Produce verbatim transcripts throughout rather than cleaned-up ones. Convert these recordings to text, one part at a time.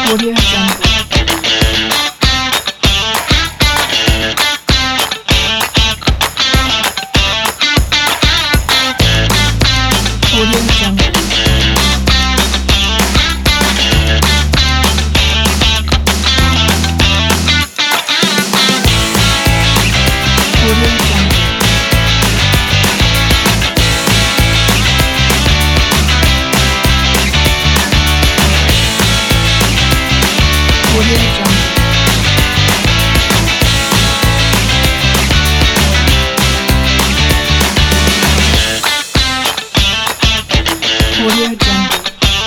Audio Jungle. Audio Jungle. Audio Jungle. Audio Jungle. Audio Jungle.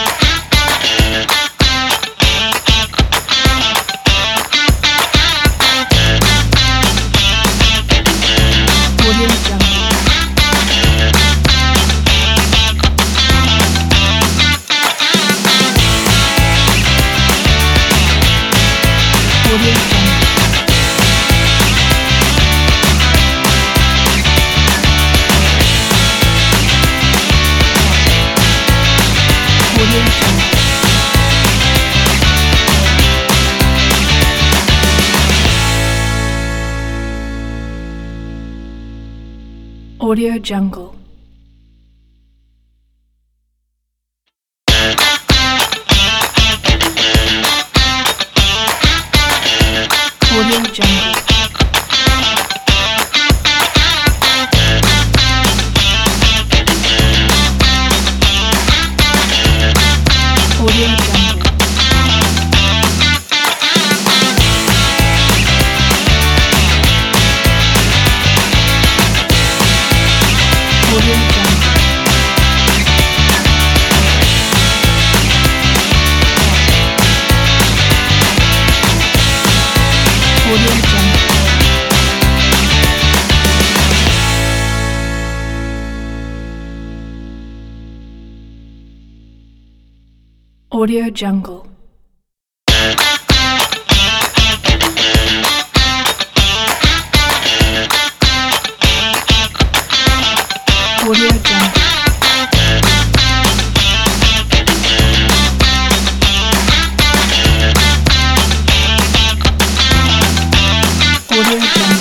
Audio Jungle. Audio Jungle. Audio Jungle. Audio Jungle. Audio Jungle. Audio Jungle. Audio Jungle. Audio Jungle. Audio Jungle. Audio Jungle. Audio Jungle.